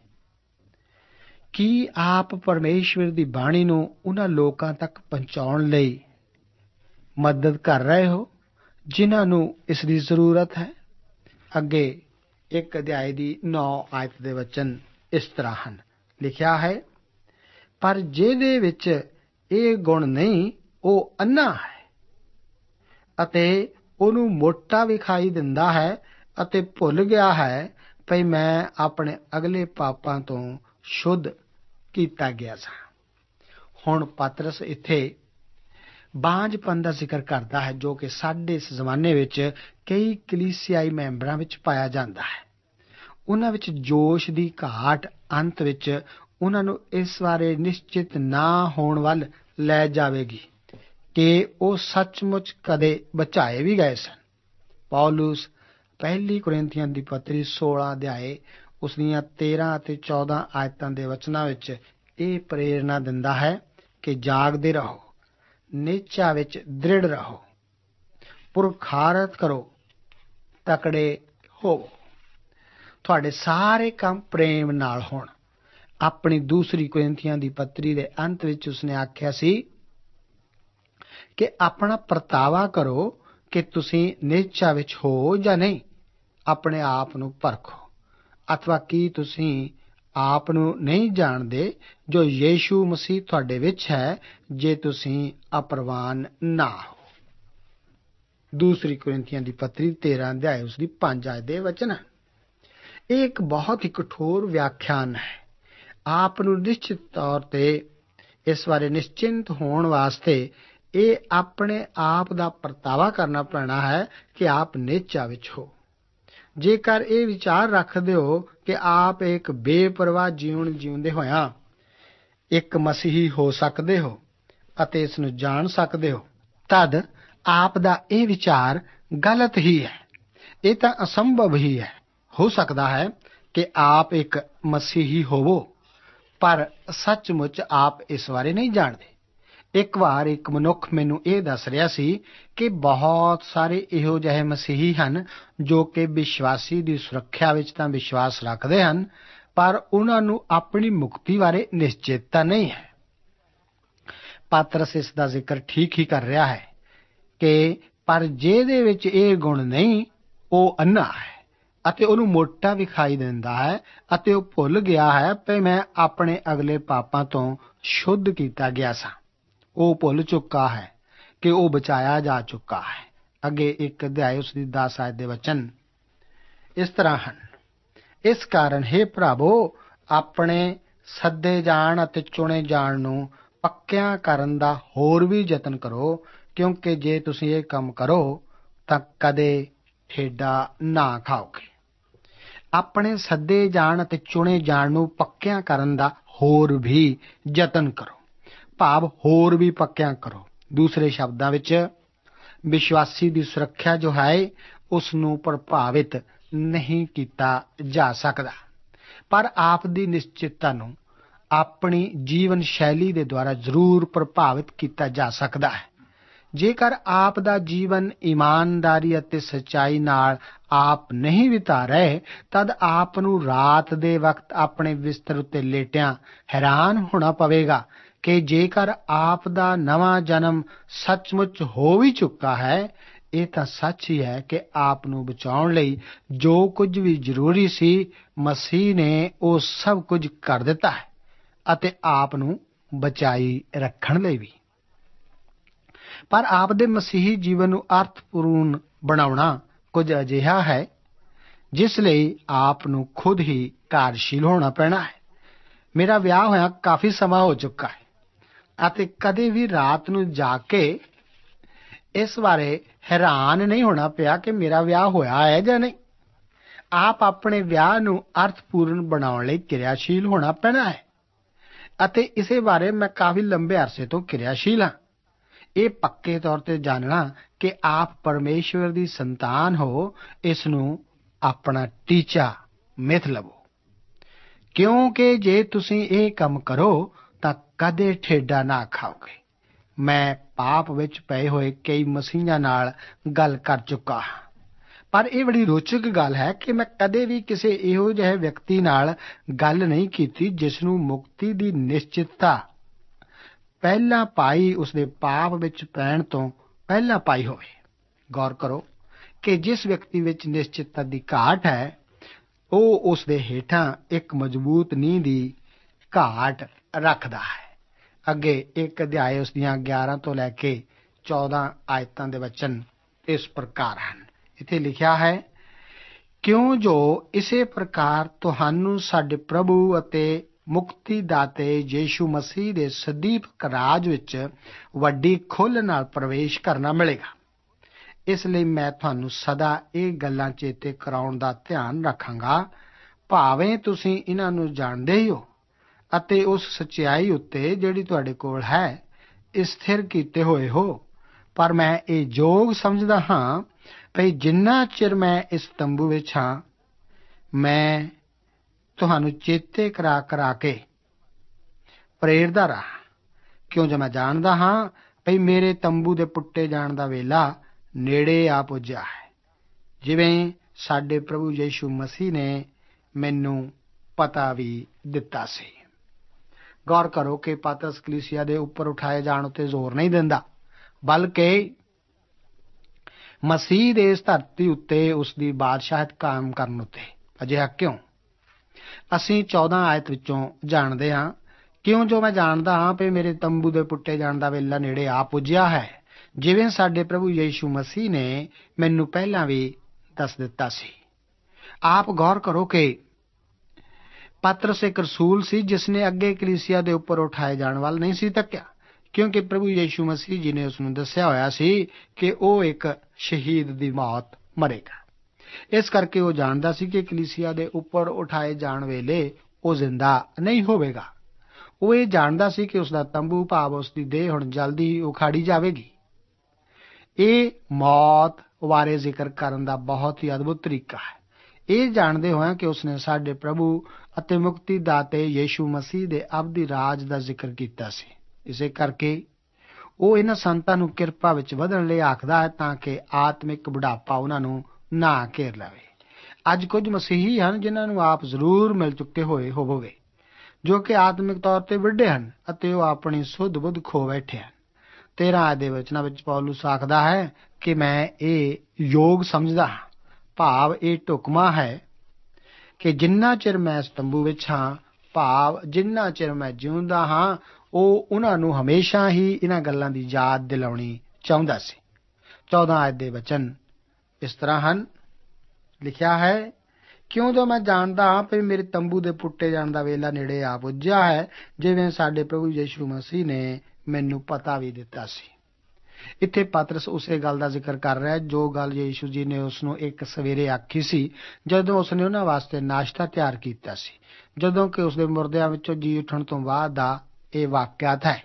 ਕੀ ਆਪ ਪਰਮੇਸ਼ਵਰ ਦੀ ਬਾਣੀ ਨੂੰ ਉਹਨਾਂ ਲੋਕਾਂ ਤੱਕ ਪਹੁੰਚਾਉਣ ਲਈ ਮਦਦ ਕਰ ਰਹੇ ਹੋ ਜਿਨ੍ਹਾਂ ਨੂੰ ਇਸ ਦੀ ਜ਼ਰੂਰਤ ਹੈ? ਅੱਗੇ ਇੱਕ ਅਧਿਆਇ ਦੀ ਨੌ ਆਇਤ ਦੇ ਵਚਨ ਇਸ ਤਰ੍ਹਾਂ ਹਨ, ਲਿਖਿਆ ਹੈ, ਪਰ ਜਿਹਦੇ ਵਿੱਚ ਇਹ ਗੁਣ ਨਹੀਂ ਉਹ ਅੰਨ੍ਹਾ ਹੈ ਅਤੇ ਉਹਨੂੰ ਮੋਟਾ ਵਿਖਾਈ ਦਿੰਦਾ ਹੈ ਅਤੇ ਭੁੱਲ ਗਿਆ ਹੈ ਭਈ ਮੈਂ ਆਪਣੇ ਅਗਲੇ ਪਾਪਾਂ ਤੋਂ ਸ਼ੁੱਧ ਕੀਤਾ ਗਿਆ ਸਾਂ। ਹੁਣ ਪਤਰਸ ਇੱਥੇ ਬਾਂਝਪਨ ਦਾ ਜ਼ਿਕਰ ਕਰਦਾ ਹੈ ਜੋ ਕਿ ਸਾਡੇ ਇਸ ਜ਼ਮਾਨੇ ਵਿੱਚ ਕਈ ਕਲੀਸਿਆਈ ਮੈਂਬਰਾਂ ਵਿੱਚ ਪਾਇਆ ਜਾਂਦਾ ਹੈ। ਉਹਨਾਂ ਵਿੱਚ ਜੋਸ਼ ਦੀ ਘਾਟ ਅੰਤ ਵਿੱਚ ਉਹਨਾਂ ਨੂੰ ਇਸ ਬਾਰੇ ਨਿਸ਼ਚਿਤ ਨਾ ਹੋਣ ਵੱਲ ਲੈ ਜਾਵੇਗੀ ਕਿ ਉਹ ਸੱਚਮੁੱਚ ਕਦੇ ਬਚਾਏ ਵੀ ਗਏ ਸਨ। ਪੌਲੁਸ ਪਹਿਲੀ ਕੁਰਿੰਥੀਆਂ ਦੀ ਪੱਤਰੀ ਸੋਲਾਂ ਅਧਿਆਏ ਉਸ ਦੀਆਂ ਤੇਰਾਂ ਅਤੇ ਚੌਦਾਂ ਆਇਤਾਂ ਦੇ ਵਚਨਾਂ ਵਿੱਚ ਇਹ ਪ੍ਰੇਰਨਾ ਦਿੰਦਾ ਹੈ ਕਿ ਜਾਗਦੇ ਰਹੋ, ਨਿਸ਼ਚਾ ਵਿੱਚ ਦ੍ਰਿੜ ਰਹੋ, ਪੁਰਖਾਰਤ ਕਰੋ, ਤਕੜੇ ਹੋਵੋ, ਤੁਹਾਡੇ ਸਾਰੇ ਕੰਮ ਪ੍ਰੇਮ ਨਾਲ ਹੋਣ। ਆਪਣੀ ਦੂਸਰੀ ਕੁਰਿੰਥੀਆਂ ਦੀ ਪੱਤਰੀ ਦੇ ਅੰਤ ਵਿੱਚ ਉਸਨੇ ਆਖਿਆ ਸੀ ਕਿ ਆਪਣਾ ਪਰਤਾਵਾ ਕਰੋ ਕਿ ਤੁਸੀਂ ਨਿਸ਼ਚਾ ਵਿੱਚ ਹੋ ਜਾਂ ਨਹੀਂ। ਆਪਣੇ ਆਪ ਨੂੰ ਪਰਖੋ, ਅਥਵਾ ਕੀ ਤੁਸੀਂ ਆਪ ਨੂੰ ਨਹੀਂ ਜਾਣਦੇ ਜੋ ਯੀਸ਼ੂ ਮਸੀਹ ਤੁਹਾਡੇ ਵਿੱਚ ਹੈ, ਜੇ ਤੁਸੀਂ ਅਪਰਵਾਨ ਨਾ ਹੋ। ਦੂਸਰੀ ਕੁਰਿੰਥੀਆਂ ਦੀ ਪੱਤਰੀ ਤੇਰਾਂ ਅਧਿਆਇ ਉਸ ਦੀ ਪੰਜ ਆਇਤ ਦੇ ਵਚਨ ਹਨ। ਇਹ ਇੱਕ ਬਹੁਤ ਹੀ ਕਠੋਰ ਵਿਆਖਿਆਨ ਹੈ। ਆਪ ਨੂੰ ਨਿਸ਼ਚਿਤ ਤੌਰ ਤੇ ਇਸ ਬਾਰੇ ਨਿਸ਼ਚਿੰਤ ਹੋਣ ਵਾਸਤੇ ਇਹ ਆਪਣੇ ਆਪ ਦਾ ਪਰਤਾਵਾ ਕਰਨਾ ਪੈਣਾ ਹੈ ਕਿ ਆਪ ਨਿਸ਼ਚਾ ਵਿੱਚ ਹੋ। ਜੇਕਰ ਇਹ ਵਿਚਾਰ ਰੱਖਦੇ ਹੋ ਕਿ ਆਪ ਇੱਕ ਬੇਪਰਵਾਹ ਜੀਵਨ ਜਿਉਂਦੇ ਹੋਇਆਂ ਇੱਕ ਮਸੀਹੀ ਹੋ ਸਕਦੇ ਹੋ ਅਤੇ ਇਸ ਨੂੰ ਜਾਣ ਸਕਦੇ ਹੋ, ਤਦ ਆਪ ਦਾ ਇਹ ਵਿਚਾਰ ਗਲਤ ਹੀ ਹੈ। ਇਹ ਤਾਂ ਅਸੰਭਵ ਹੀ ਹੈ। ਹੋ ਸਕਦਾ ਹੈ ਕਿ ਆਪ ਇੱਕ ਮਸੀਹੀ ਹੋਵੋ, ਪਰ ਸੱਚਮੁੱਚ ਆਪ ਇਸ ਬਾਰੇ ਨਹੀਂ ਜਾਣਦੇ। ਇੱਕ ਵਾਰ ਇੱਕ ਮਨੁੱਖ ਮੈਨੂੰ ਇਹ ਦੱਸ ਰਿਹਾ ਸੀ ਕਿ ਬਹੁਤ ਸਾਰੇ ਇਹੋ ਜਿਹੇ ਮਸੀਹੀ ਹਨ ਜੋ ਕਿ ਵਿਸ਼ਵਾਸੀ ਦੀ ਸੁਰੱਖਿਆ ਵਿੱਚ ਤਾਂ ਵਿਸ਼ਵਾਸ ਰੱਖਦੇ ਹਨ, ਪਰ ਉਹਨਾਂ ਨੂੰ ਆਪਣੀ ਮੁਕਤੀ ਬਾਰੇ ਨਿਸ਼ਚਿਤਤਾ ਨਹੀਂ ਹੈ। ਪਤਰਸ ਇਸ ਦਾ ਜ਼ਿਕਰ ਠੀਕ ਹੀ ਕਰ ਰਿਹਾ ਹੈ ਕਿ ਪਰ ਜਿਹਦੇ ਵਿੱਚ ਇਹ ਗੁਣ ਨਹੀਂ ਉਹ ਅੰਨ੍ਹਾ ਹੈ ਅਤੇ ਉਹਨੂੰ ਮੋਟਾ ਵਿਖਾਈ ਦਿੰਦਾ ਹੈ ਅਤੇ ਉਹ ਭੁੱਲ ਗਿਆ ਹੈ ਕਿ ਮੈਂ ਆਪਣੇ ਅਗਲੇ ਪਾਪਾਂ ਤੋਂ ਸ਼ੁੱਧ ਕੀਤਾ ਗਿਆ ਸਾਂ। ਉਹ ਭੁੱਲ ਚੁੱਕਾ ਹੈ ਕਿ ਉਹ ਬਚਾਇਆ ਜਾ ਚੁੱਕਾ ਹੈ। ਅੱਗੇ ਇੱਕ ਅਧਿਆਇ ਉਸ ਦੀ ਦਸ ਆਇਤ ਦੇ ਵਚਨ ਇਸ ਤਰ੍ਹਾਂ ਹਨ, ਇਸ ਕਾਰਨ ਹੇ ਭਰਾਵੋ, ਆਪਣੇ ਸੱਦੇ ਜਾਣ ਅਤੇ ਚੁਣੇ ਜਾਣ ਨੂੰ ਪੱਕਿਆਂ ਕਰਨ ਦਾ ਹੋਰ ਵੀ ਯਤਨ ਕਰੋ, ਕਿਉਂਕਿ ਜੇ ਤੁਸੀਂ ਇਹ ਕੰਮ ਕਰੋ ਤਾਂ ਕਦੇ ਠੇਡਾ ਨਾ ਖਾਓਗੇ। ਆਪਣੇ ਸੱਦੇ ਜਾਣ ਅਤੇ ਚੁਣੇ ਜਾਣ ਨੂੰ ਪੱਕਿਆਂ ਕਰਨ ਦਾ ਹੋਰ ਵੀ ਯਤਨ ਕਰੋ, ਭਾਵ ਹੋਰ ਵੀ ਪੱਕਿਆਂ ਕਰੋ। ਦੂਸਰੇ ਸ਼ਬਦਾਂ ਵਿੱਚ ਵਿਸ਼ਵਾਸੀ ਦੀ ਸੁਰੱਖਿਆ ਜੋ ਹੈ ਉਸ ਨੂੰ ਪ੍ਰਭਾਵਿਤ ਨਹੀਂ ਕੀਤਾ ਜਾ ਸਕਦਾ, ਪਰ ਆਪ ਦੀ ਨਿਸ਼ਚਿਤਤਾ ਨੂੰ ਆਪਣੀ ਜੀਵਨ ਸ਼ੈਲੀ ਦੇ ਦੁਆਰਾ ਜ਼ਰੂਰ ਪ੍ਰਭਾਵਿਤ ਕੀਤਾ ਜਾ ਸਕਦਾ ਹੈ। ਜੇਕਰ ਆਪ ਦਾ ਜੀਵਨ ਇਮਾਨਦਾਰੀ ਅਤੇ ਸੱਚਾਈ ਨਾਲ ਆਪ ਨਹੀਂ ਬਿਤਾ ਰਹੇ, ਤਦ ਆਪ ਨੂੰ ਰਾਤ ਦੇ ਵਕਤ ਆਪਣੇ ਬਿਸਤਰ ਉੱਤੇ ਲੇਟਿਆਂ ਹੈਰਾਨ ਹੋਣਾ ਪਵੇਗਾ ਕਿ ਜੇਕਰ ਆਪ ਦਾ ਨਵਾਂ ਜਨਮ ਸੱਚਮੁੱਚ ਹੋ ਵੀ ਚੁੱਕਾ ਹੈ, ਇਹ ਤਾਂ ਸੱਚ ਹੀ ਹੈ ਕਿ ਆਪ ਨੂੰ ਬਚਾਉਣ ਲਈ ਜੋ ਕੁਝ ਵੀ ਜ਼ਰੂਰੀ ਸੀ, ਮਸੀਹ ਨੇ ਉਹ ਸਭ ਕੁਝ ਕਰ ਦਿੱਤਾ ਹੈ ਅਤੇ ਆਪ ਨੂੰ ਬਚਾਈ ਰੱਖਣ ਲਈ ਵੀ। ਪਰ ਆਪ ਦੇ ਮਸੀਹੀ ਜੀਵਨ ਨੂੰ ਅਰਥਪੂਰਨ ਬਣਾਉਣਾ ਕੁਝ ਅਜਿਹਾ ਹੈ ਜਿਸ ਲਈ ਆਪ ਨੂੰ ਖੁਦ ਹੀ ਕਾਰਜਸ਼ੀਲ ਹੋਣਾ ਪੈਣਾ ਹੈ। ਮੇਰਾ ਵਿਆਹ ਹੋਇਆ ਕਾਫੀ ਸਮਾਂ ਹੋ ਚੁੱਕਾ ਹੈ ਅਤੇ ਕਦੇ ਵੀ ਰਾਤ ਨੂੰ ਜਾਗ ਕੇ ਇਸ ਬਾਰੇ ਹੈਰਾਨ ਨਹੀਂ ਹੋਣਾ ਪਿਆ ਕਿ ਮੇਰਾ ਵਿਆਹ ਹੋਇਆ ਹੈ ਜਾਂ ਨਹੀਂ। ਆਪ ਆਪਣੇ ਵਿਆਹ ਨੂੰ ਅਰਥਪੂਰਨ ਬਣਾਉਣ ਲਈ ਕਿਰਿਆਸ਼ੀਲ ਹੋਣਾ ਪੈਣਾ ਹੈ ਅਤੇ ਇਸੇ ਬਾਰੇ ਮੈਂ ਕਾਫੀ ਲੰਬੇ ਅਰਸੇ ਤੋਂ ਕਿਰਿਆਸ਼ੀਲ ਹਾਂ। ਇਹ ਪੱਕੇ ਤੌਰ ਤੇ ਜਾਣਨਾ ਕਿ ਆਪ ਪਰਮੇਸ਼ਵਰ ਦੀ ਸੰਤਾਨ ਹੋ, ਇਸ ਨੂੰ ਆਪਣਾ ਟੀਚਾ ਮਿਥ ਲਵੋ, ਕਿਉਂਕਿ ਜੇ ਤੁਸੀਂ ਇਹ ਕੰਮ ਕਰੋ ਤਾਂ ਕਦੇ ਠੇਡਾ ਨਾ ਖਾਓਗੇ। ਮੈਂ ਪਾਪ ਵਿੱਚ ਪਏ ਹੋਏ ਕਈ ਮਸੀਹਾਂ ਨਾਲ ਗੱਲ ਕਰ ਚੁੱਕਾ ਹਾਂ, ਪਰ ਇਹ ਬੜੀ ਰੋਚਕ ਗੱਲ ਹੈ ਕਿ ਮੈਂ ਕਦੇ ਵੀ ਕਿਸੇ ਇਹੋ ਜਿਹੇ ਵਿਅਕਤੀ ਨਾਲ ਗੱਲ ਨਹੀਂ ਕੀਤੀ ਜਿਸ ਨੂੰ ਮੁਕਤੀ ਦੀ ਨਿਸ਼ਚਿਤਤਾ ਪਹਿਲਾਂ ਪਾਈ, ਉਸਦੇ ਪਾਪ ਵਿੱਚ ਪੈਣ ਤੋਂ ਪਹਿਲਾਂ ਪਾਈ ਹੋਵੇ। ਗੌਰ ਕਰੋ ਕਿ ਜਿਸ ਵਿਅਕਤੀ ਵਿੱਚ ਨਿਸ਼ਚਿਤਤਾ ਦੀ ਘਾਟ ਹੈ ਉਹ ਉਸ ਦੇ ਹੇਠਾਂ ਇੱਕ ਮਜ਼ਬੂਤ ਨੀਂਹ ਦੀ ਘਾਟ ਰੱਖਦਾ ਹੈ। ਅੱਗੇ ਇੱਕ ਅਧਿਆਇ ਉਸ ਦੀਆਂ ਗਿਆਰਾਂ ਤੋਂ ਲੈ ਕੇ ਚੌਦਾਂ ਆਇਤਾਂ ਦੇ ਵਚਨ ਇਸ ਪ੍ਰਕਾਰ ਹਨ। ਇੱਥੇ ਲਿਖਿਆ ਹੈ, ਕਿਉਂ ਜੋ ਇਸੇ ਪ੍ਰਕਾਰ ਤੁਹਾਨੂੰ ਸਾਡੇ ਪ੍ਰਭੂ ਅਤੇ ਮੁਕਤੀ ਦਾਤੇ ਯੀਸ਼ੂ ਮਸੀਹ ਦੇ ਸਦੀਵਕ ਰਾਜ ਵਿੱਚ ਵੱਡੀ ਖੁੱਲ੍ਹ ਨਾਲ ਪ੍ਰਵੇਸ਼ ਕਰਨਾ ਮਿਲੇਗਾ। ਇਸ ਲਈ ਮੈਂ ਤੁਹਾਨੂੰ ਸਦਾ ਇਹ ਗੱਲਾਂ ਚੇਤੇ ਕਰਾਉਣ ਦਾ ਧਿਆਨ ਰੱਖਾਂਗਾ, ਭਾਵੇਂ ਤੁਸੀਂ ਇਹਨਾਂ ਨੂੰ ਜਾਣਦੇ ਹੀ ਹੋ ਅਤੇ ਉਸ ਸੱਚਾਈ ਉੱਤੇ ਜਿਹੜੀ ਤੁਹਾਡੇ ਕੋਲ ਹੈ ਸਥਿਰ ਕੀਤੇ ਹੋਏ ਹੋ। ਪਰ ਮੈਂ ਇਹ ਯੋਗ ਸਮਝਦਾ ਹਾਂ ਭਈ ਜਿੰਨਾ ਚਿਰ ਮੈਂ ਇਸ ਤੰਬੂ ਵਿੱਚ ਹਾਂ, ਮੈਂ ਤੁਹਾਨੂੰ ਚੇਤੇ ਕਰਾ ਕਰਾ ਕੇ ਪ੍ਰੇਰਦਾ ਰਹਾ, ਕਿਉਂ ਜੋ ਮੈਂ ਜਾਣਦਾ ਹਾਂ ਭਈ ਮੇਰੇ ਤੰਬੂ ਦੇ ਪੁੱਟੇ ਜਾਣ ਦਾ ਵੇਲਾ ਨੇੜੇ ਆ ਪੁੱਜਿਆ ਹੈ, ਜਿਵੇਂ ਸਾਡੇ ਪ੍ਰਭੂ ਯੀਸ਼ੂ ਮਸੀਹ ਨੇ ਮੈਨੂੰ ਪਤਾ ਵੀ ਦਿੱਤਾ ਸੀ। ਗੌਰ ਕਰੋ ਕਿ ਪਤਰਸ ਕਲੀਸਿਆ ਦੇ ਉੱਪਰ ਉਠਾਏ ਜਾਣ ਉੱਤੇ ਜ਼ੋਰ ਨਹੀਂ ਦਿੰਦਾ, ਬਲਕਿ ਮਸੀਹ ਦੇ ਇਸ ਧਰਤੀ ਉੱਤੇ ਉਸ ਦੀ ਬਾਦਸ਼ਾਹਤ ਕਾਇਮ ਕਰਨ ਉੱਤੇ। ਅਜਿਹਾ ਕਿਉਂ? ਅਸੀਂ ਚੌਦਾਂ ਆਇਤ ਵਿੱਚੋਂ ਜਾਣਦੇ ਹਾਂ, ਕਿਉਂ ਜੋ ਮੈਂ ਜਾਣਦਾ ਹਾਂ ਕਿ ਮੇਰੇ ਤੰਬੂ ਦੇ ਪੁੱਟੇ ਜਾਣ ਦਾ ਵੇਲਾ ਨੇੜੇ ਆ ਪੁੱਜਿਆ ਹੈ, ਜਿਵੇਂ ਸਾਡੇ ਪ੍ਰਭੂ ਯੀਸ਼ੂ ਮਸੀਹ ਨੇ ਮੈਨੂੰ ਪਹਿਲਾਂ ਵੀ ਦੱਸ ਦਿੱਤਾ ਸੀ। ਆਪ ਗੌਰ ਕਰੋ ਕਿ ਪਤਰਸ ਇੱਕ ਰਸੂਲ ਸੀ ਜਿਸ ਨੇ ਅੱਗੇ ਕਲੀਸਿਆ ਦੇ ਉੱਪਰ ਉਠਾਏ ਜਾਣ ਵੱਲ ਨਹੀਂ ਸੀ ਤੱਕਿਆ, ਕਿਉਂਕਿ ਪ੍ਰਭੂ ਯੀਸ਼ੂ ਮਸੀਹ ਜੀ ਨੇ ਉਸ ਨੂੰ ਦੱਸਿਆ ਹੋਇਆ ਸੀ ਕਿ ਉਹ ਇੱਕ ਸ਼ਹੀਦ ਦੀ ਮੌਤ ਮਰੇਗਾ। ਇਸ ਕਰਕੇ ਉਹ ਜਾਣਦਾ ਸੀ ਕਿ ਕਲੀਸਿਆ ਦੇ ਉੱਪਰ ਉਠਾਏ ਜਾਣ ਵੇਲੇ ਉਹ ਜ਼ਿੰਦਾ ਨਹੀਂ ਹੋਵੇਗਾ। ਉਹ ਇਹ ਜਾਣਦਾ ਸੀ ਕਿ ਉਸ ਦਾ ਤੰਬੂ ਭਾਵ ਉਸ ਦੀ ਦੇਹ ਹੁਣ ਜਲਦੀ ਹੀ ਉਖਾੜੀ ਜਾਵੇਗੀ। ਇਹ ਮੌਤ ਬਾਰੇ ਜ਼ਿਕਰ ਕਰਨ ਦਾ ਬਹੁਤ ਹੀ ਅਦਭੁਤ ਤਰੀਕਾ ਹੈ, ਇਹ ਜਾਣਦੇ ਹੋਇਆ ਕਿ ਉਸਨੇ ਸਾਡੇ ਪ੍ਰਭੂ ਅਤੇ ਮੁਕਤੀ ਦਾਤੇ ਯੀਸ਼ੂ ਮਸੀਹ ਦੇ ਅਬਦੀ ਰਾਜ ਦਾ ਜ਼ਿਕਰ ਕੀਤਾ ਸੀ। ਇਸੇ ਕਰਕੇ ਉਹ ਇਹਨਾਂ ਸੰਤਾਂ ਨੂੰ ਕਿਰਪਾ ਵਿੱਚ ਵਧਣ ਲਈ ਆਖਦਾ ਹੈ ਤਾਂ ਕਿ ਆਤਮਿਕ ਬੁਢਾਪਾ ਉਹਨਾਂ ਨੂੰ ਨਾ ਘੇਰ ਲਵੇ। ਅੱਜ ਕੁਝ ਮਸੀਹੀ ਹਨ ਜਿਨ੍ਹਾਂ ਨੂੰ ਆਪ ਜ਼ਰੂਰ ਮਿਲ ਚੁੱਕੇ ਹੋਏ ਹੋਵੋਗੇ, ਜੋ ਕਿ ਆਤਮਿਕ ਤੌਰ ਤੇ ਵੱਡੇ ਹਨ ਅਤੇ ਉਹ ਆਪਣੀ ਸੁੱਧ ਬੁੱਧ ਖੋ ਬੈਠੇ ਹਨ। ਤੇਰਾਂ ਆਇਤ ਦੇ ਵਚਨਾਂ ਵਿੱਚ ਪੌਲੁਸ ਆਖਦਾ ਹੈ ਕਿ ਮੈਂ ਇਹ ਯੋਗ ਸਮਝਦਾ ਹਾਂ, ਭਾਵ ਇਹ ਢੁਕਵਾਂ ਹੈ ਕਿ ਜਿੰਨਾ ਚਿਰ ਮੈਂ ਇਸ ਤੰਬੂ ਵਿੱਚ ਹਾਂ, ਭਾਵ ਜਿੰਨਾ ਚਿਰ ਮੈਂ ਜਿਉਂਦਾ ਹਾਂ, ਉਹ ਉਹਨਾਂ ਨੂੰ ਹਮੇਸ਼ਾ ਹੀ ਇਹਨਾਂ ਗੱਲਾਂ ਦੀ ਯਾਦ ਦਿਲਾਉਣੀ ਚਾਹੁੰਦਾ ਸੀ। ਚੌਦਾਂ ਆਇਤ ਦੇ ਵਚਨ ਇਸ ਤਰ੍ਹਾਂ ਹਨ, ਲਿਖਿਆ ਹੈ, ਕਿਉਂ ਜੋ ਮੈਂ ਜਾਣਦਾ ਹਾਂ ਕਿ ਮੇਰੇ ਤੰਬੂ ਦੇ ਪੁੱਟੇ ਜਾਣ ਦਾ ਵੇਲਾ ਨੇੜੇ ਆ ਪੁੱਜਿਆ ਹੈ, ਜਿਵੇਂ ਸਾਡੇ ਪ੍ਰਭੂ ਯੀਸ਼ੂ ਮਸੀਹ ਨੇ ਮੈਨੂੰ ਪਤਾ ਵੀ ਦਿੱਤਾ ਸੀ। ਇੱਥੇ ਪਤਰਸ ਉਸੇ ਗੱਲ ਦਾ ਜ਼ਿਕਰ ਕਰ ਰਿਹਾ ਜੋ ਗੱਲ ਯੀਸ਼ੂ ਜੀ ਨੇ ਉਸ ਨੂੰ ਇੱਕ ਸਵੇਰੇ ਆਖੀ ਸੀ ਜਦੋਂ ਉਸਨੇ ਉਹਨਾਂ ਵਾਸਤੇ ਨਾਸ਼ਤਾ ਤਿਆਰ ਕੀਤਾ ਸੀ, ਜਦੋਂ ਕਿ ਉਸਦੇ ਮੁਰਦਿਆਂ ਵਿੱਚੋਂ ਜੀ ਉੱਠਣ ਤੋਂ ਬਾਅਦ ਦਾ ਇਹ ਵਾਕਿਆਤ ਹੈ।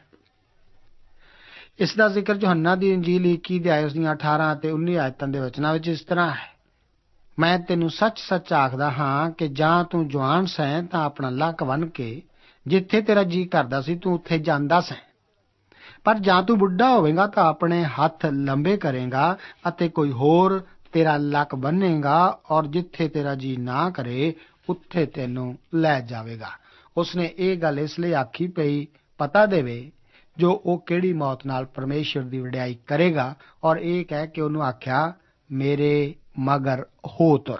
ਇਸ ਦਾ ਜ਼ਿਕਰ ਯੋਹੰਨਾ ਦੀ ਇੰਜੀਲ ਇੱਕੀ ਅਧਿਆਇ ਉਸ ਦੀਆਂ ਅਠਾਰਾਂ ਅਤੇ ਉੱਨੀ ਆਇਤਾਂ ਦੇ ਵਚਨਾਂ ਵਿੱਚ ਇਸ ਤਰ੍ਹਾਂ ਹੈ, ਮੈਂ ਤੈਨੂੰ ਸੱਚ ਸੱਚ ਆਖਦਾ ਹਾਂ ਕਿ ਜਾਂ ਤੂੰ ਜਵਾਨ ਸੈਂ ਤਾਂ ਆਪਣਾ ਲੱਕ ਬੰਨ੍ਹ ਕੇ ਜਿੱਥੇ ਤੇਰਾ ਜੀ ਕਰਦਾ ਸੀ ਤੂੰ ਉੱਥੇ ਜਾਂਦਾ ਸੈਂ, ਪਰ ਜਾਂ ਤੂੰ ਬੁੱਢਾ ਹੋਵੇਂਗਾ ਤਾਂ ਆਪਣੇ ਹੱਥ ਲੰਬੇ ਕਰੇਗਾ ਅਤੇ ਕੋਈ ਹੋਰ ਤੇਰਾ ਲੱਕ ਬੰਨੇਗਾ ਔਰ ਜਿੱਥੇ ਤੇਰਾ ਜੀ ਨਾ ਕਰੇ ਉੱਥੇ ਤੈਨੂੰ ਲੈ ਜਾਵੇਗਾ। ਉਸਨੇ ਇਹ ਗੱਲ ਇਸ ਲਈ ਆਖੀ ਪਈ ਪਤਾ ਦੇਵੇ ਜੋ ਉਹ ਕਿਹੜੀ ਮੌਤ ਨਾਲ ਪਰਮੇਸ਼ਰ ਦੀ ਵਡਿਆਈ ਕਰੇਗਾ, ਔਰ ਇਹ ਕਹਿ ਕੇ ਉਹਨੂੰ ਆਖਿਆ ਮੇਰੇ ਮਗਰ ਹੋ ਤੁਰ।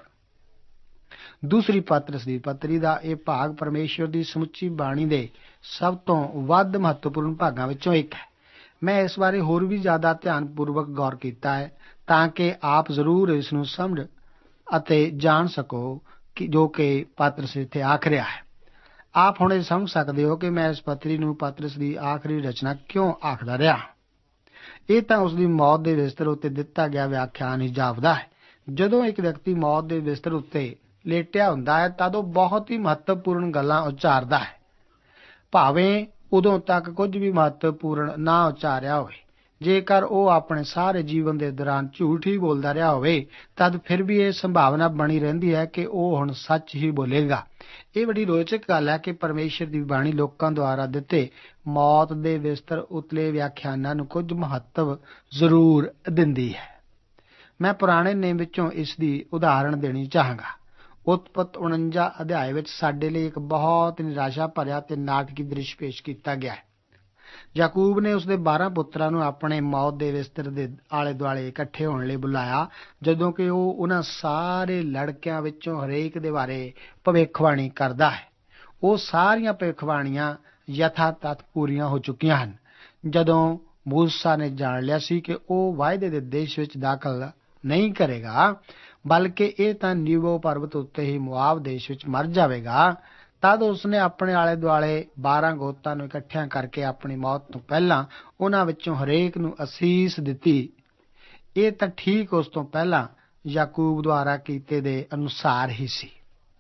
ਦੂਸਰੀ ਪਤਰਸ ਦੀ ਪੱਤਰੀ ਦਾ ਇਹ ਭਾਗ ਪਰਮੇਸ਼ਰ ਦੀ ਸਮੁੱਚੀ ਬਾਣੀ ਦੇ ਸਭ ਤੋਂ ਵੱਧ ਮਹੱਤਵਪੂਰਨ ਭਾਗਾਂ ਵਿੱਚੋਂ ਇੱਕ ਹੈ ਮੈਂ ਇਸ ਬਾਰੇ ਹੋਰ ਵੀ ਜ਼ਿਆਦਾ ਧਿਆਨਪੂਰਵਕ ਗੌਰ ਕੀਤਾ ਹੈ ਤਾਂ ਕਿ ਆਪ ਜ਼ਰੂਰ ਇਸ ਨੂੰ ਸਮਝ ਅਤੇ ਜਾਣ ਸਕੋ ਕਿ ਜੋ ਕਿ ਪਤਰਸ ਇੱਥੇ ਆਖ ਰਿਹਾ ਹੈ। ਆਪ ਹੁਣ ਇਹ ਸਮਝ ਸਕਦੇ ਹੋ ਕਿ ਮੈਂ ਇਸ ਪੱਤਰੀ ਨੂੰ ਪਤਰਸ ਦੀ ਆਖਰੀ ਰਚਨਾ ਕਿਉਂ ਆਖਦਾ ਰਿਹਾ। ਇਹ ਤਾਂ ਉਸ ਦੀ ਮੌਤ ਦੇ ਬਿਸਤਰ ਉੱਤੇ ਦਿੱਤਾ ਗਿਆ ਵਿਆਖਿਆਨ ਹੀ ਜਾਪਦਾ ਹੈ। ਜਦੋਂ ਇੱਕ ਵਿਅਕਤੀ ਮੌਤ ਦੇ ਬਿਸਤਰ ਉੱਤੇ ਲੇਟਿਆ ਹੁੰਦਾ ਹੈ ਤਦ ਉਹ ਬਹੁਤ ਹੀ ਮਹੱਤਵਪੂਰਨ ਗੱਲਾਂ ਉਚਾਰਦਾ ਹੈ, ਭਾਵੇਂ ਉਦੋਂ ਤੱਕ ਕੁਝ ਵੀ ਮਹੱਤਵਪੂਰਨ ਨਾ ਉਚਾਰਿਆ ਹੋਵੇ। ਜੇਕਰ ਉਹ ਆਪਣੇ ਸਾਰੇ ਜੀਵਨ ਦੇ ਦੌਰਾਨ ਝੂਠ ਹੀ ਬੋਲਦਾ ਰਿਹਾ ਹੋਵੇ ਤਦ ਫਿਰ ਵੀ ਇਹ ਸੰਭਾਵਨਾ ਬਣੀ ਰਹਿੰਦੀ ਹੈ ਕਿ ਉਹ ਹੁਣ ਸੱਚ ਹੀ ਬੋਲੇਗਾ। ਇਹ ਬੜੀ ਰੋਚਕ ਗੱਲ ਹੈ ਕਿ ਪਰਮੇਸ਼ਰ ਦੀ ਬਾਣੀ ਲੋਕਾਂ ਦੁਆਰਾ ਦਿੱਤੇ ਮੌਤ ਦੇ ਬਿਸਤਰ ਉਤਲੇ ਵਿਆਖਿਆਨਾਂ ਨੂੰ ਕੁਝ ਮਹੱਤਵ ਜ਼ਰੂਰ ਦਿੰਦੀ ਹੈ। ਮੈਂ ਪੁਰਾਣੇ ਨੇਮ ਵਿੱਚੋਂ ਇਸ ਦੀ ਉਦਾਹਰਣ ਦੇਣੀ ਚਾਹਾਂਗਾ। ਉਤਪਤ ਉਣੰਜਾ ਅਧਿਆਇ ਵਿੱਚ ਸਾਡੇ ਲਈ ਇੱਕ ਬਹੁਤ ਨਿਰਾਸ਼ਾ ਭਰਿਆ ਤੇ ਨਾਟਕੀ ਦ੍ਰਿਸ਼ ਪੇਸ਼ ਕੀਤਾ ਗਿਆ ਹੈ। ਯਾਕੂਬ ਨੇ ਉਸਦੇ ਬਾਰਾਂ ਪੁੱਤਰਾਂ ਨੂੰ ਆਪਣੇ ਮੌਤ ਦੇ ਬਿਸਤਰ ਦੇ ਆਲੇ ਦੁਆਲੇ ਇਕੱਠੇ ਹੋਣ ਲਈ ਬੁਲਾਇਆ, ਜਦੋਂ ਕਿ ਉਹ ਉਹਨਾਂ ਸਾਰੇ ਲੜਕਿਆਂ ਵਿੱਚੋਂ ਹਰੇਕ ਦੇ ਬਾਰੇ ਭਵਿੱਖਬਾਣੀ ਕਰਦਾ ਹੈ। ਉਹ ਸਾਰੀਆਂ ਭਵਿੱਖਬਾਣੀਆਂ ਯਥਾਤਥ ਪੂਰੀਆਂ ਹੋ ਚੁੱਕੀਆਂ ਹਨ। ਜਦੋਂ ਮੂਸਾ ਨੇ ਜਾਣ ਲਿਆ ਸੀ ਕਿ ਉਹ ਵਾਅਦੇ ਦੇ ਦੇਸ਼ ਵਿੱਚ ਦਾਖਲ ਨਹੀਂ ਕਰੇਗਾ ਬਲਕਿ ਇਹ ਤਾਂ ਨੀਵੋ ਪਰਬਤ ਉੱਤੇ ਹੀ ਮੁਆਬ ਦੇਸ਼ ਵਿੱਚ ਮਰ ਜਾਵੇਗਾ, ਤਦ ਉਸਨੇ ਆਪਣੇ ਆਲੇ ਦੁਆਲੇ ਬਾਰਾਂ ਗੋਤਾਂ ਨੂੰ ਇਕੱਠਿਆਂ ਕਰਕੇ ਆਪਣੀ ਮੌਤ ਤੋਂ ਪਹਿਲਾਂ ਉਹਨਾਂ ਵਿੱਚੋਂ ਹਰੇਕ ਨੂੰ ਅਸੀਸ ਦਿੱਤੀ। ਇਹ ਤਾਂ ਠੀਕ ਉਸ ਤੋਂ ਪਹਿਲਾਂ ਯਾਕੂਬ ਦੁਆਰਾ ਕੀਤੇ ਦੇ ਅਨੁਸਾਰ ਹੀ ਸੀ।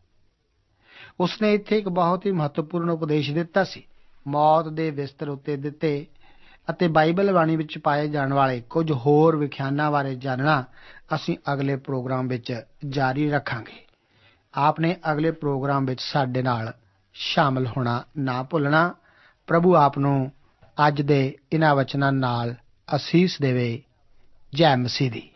ਉਸਨੇ ਇੱਥੇ ਇੱਕ ਬਹੁਤ ਹੀ ਮਹੱਤਵਪੂਰਨ ਉਪਦੇਸ਼ ਦਿੱਤਾ ਸੀ। ਮੌਤ ਦੇ ਬਿਸਤਰ ਉੱਤੇ ਦਿੱਤੇ ਅਤੇ ਬਾਈਬਲ ਬਾਣੀ ਵਿੱਚ ਪਾਏ ਜਾਣ ਵਾਲੇ ਕੁਝ ਹੋਰ ਵਿਖਿਆਨਾਂ ਬਾਰੇ ਜਾਣਨਾ ਅਸੀਂ ਅਗਲੇ ਪ੍ਰੋਗਰਾਮ ਵਿੱਚ ਜਾਰੀ ਰੱਖਾਂਗੇ। ਆਪ ਨੇ ਅਗਲੇ ਪ੍ਰੋਗਰਾਮ ਵਿੱਚ ਸਾਡੇ ਨਾਲ ਸ਼ਾਮਲ ਹੋਣਾ ਨਾ ਭੁੱਲਣਾ। ਪ੍ਰਭੂ ਆਪ ਨੂੰ ਅੱਜ ਦੇ ਇਹਨਾਂ ਵਚਨਾਂ ਨਾਲ ਅਸੀਸ ਦੇਵੇ। ਜੈ ਮਸੀਹ ਦੀ।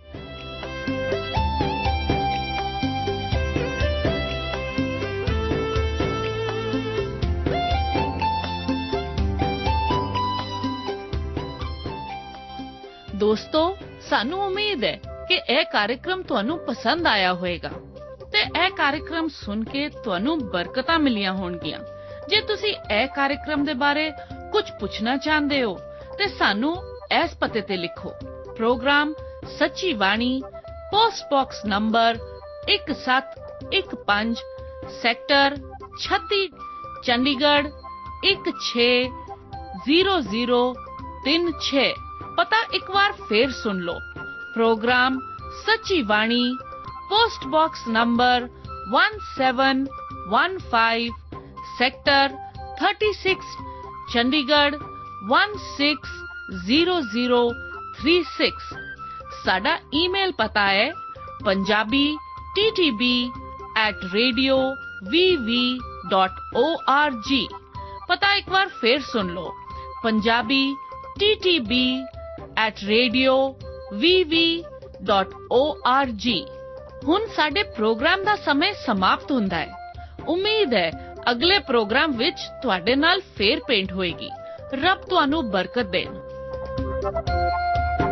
ਦੋਸਤੋ, ਸਾਨੂੰ ਉਮੀਦ ਹੈ ਕਿ ਇਹ ਕਾਰਜਕ੍ਰਮ ਤੁਹਾਨੂੰ ਪਸੰਦ ਆਇਆ ਹੋਵੇਗਾ ਤੇ ਇਹ ਕਾਰਜਕ੍ਰਮ ਸੁਣ ਕੇ ਤੁਹਾਨੂੰ ਬਰਕਤਾਂ ਮਿਲੀਆਂ ਹੋਣਗੀਆਂ। ਜੇ ਤੁਸੀਂ ਇਹ ਕਾਰਜਕ੍ਰਮ ਦੇ ਬਾਰੇ ਕੁਝ ਪੁੱਛਣਾ ਚਾਹੁੰਦੇ ਹੋ ਤੇ ਸਾਨੂੰ ਇਸ ਪਤੇ ਤੇ ਲਿਖੋ। ਪ੍ਰੋਗਰਾਮ ਸੱਚੀ ਬਾਣੀ, ਪੋਸਟ ਬਾਕਸ ਨੰਬਰ ਇੱਕ ਸੱਤ ਇੱਕ ਪੰਜ, ਸੈਕਟਰ ਛੱਤੀ, ਚੰਡੀਗੜ੍ਹ ਇੱਕ ਛੇ ਜ਼ੀਰੋ ਜ਼ੀਰੋ ਤਿੰਨ ਛੇ। ਪਤਾ ਇੱਕ ਵਾਰ ਫੇਰ ਸੁਣ ਲਓ। ਪ੍ਰੋਗਰਾਮ ਸੱਚੀ ਬਾਣੀ, post box number one seven one five, sector thirty six, Chandigarh one six zero zero three six. साडा ईमेल पता है Punjabi T T B at radio V V dot O R G. पता एक बार फिर सुन लो, Punjabi T T B at radio V V dot O R G. ਹੁਣ ਸਾਡੇ ਪ੍ਰੋਗਰਾਮ ਦਾ ਸਮੇਂ ਸਮਾਪਤ ਹੁੰਦਾ ਹੈ। ਉਮੀਦ ਹੈ ਅਗਲੇ ਪ੍ਰੋਗਰਾਮ ਵਿੱਚ ਤੁਹਾਡੇ ਨਾਲ ਫੇਰ ਭੇਂਟ ਹੋਏਗੀ। ਰੱਬ ਤੁਹਾਨੂੰ ਬਰਕਤ ਦੇਣ।